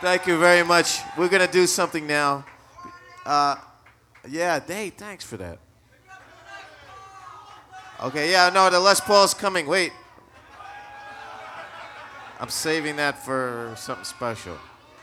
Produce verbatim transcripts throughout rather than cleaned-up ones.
Thank you very much. We're going to do something now. Uh, yeah, hey, thanks for that. Okay, yeah, no, the Les Paul's coming. Wait. I'm saving that for something special.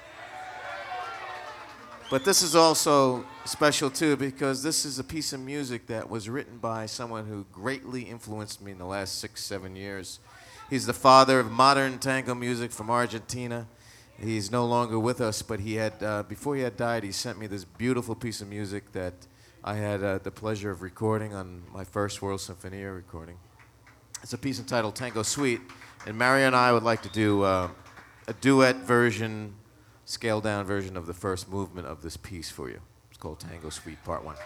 But this is also special, too, because this is a piece of music that was written by someone who greatly influenced me in the last six, seven years. He's the father of modern tango music from Argentina. He's no longer with us, but he had, uh, before he had died, he sent me this beautiful piece of music that I had uh, the pleasure of recording on my first World Sinfonia recording. It's a piece entitled Tango Suite, and Mario and I would like to do uh, a duet version, scaled down version of the first movement of this piece for you. It's called Tango Suite Part One.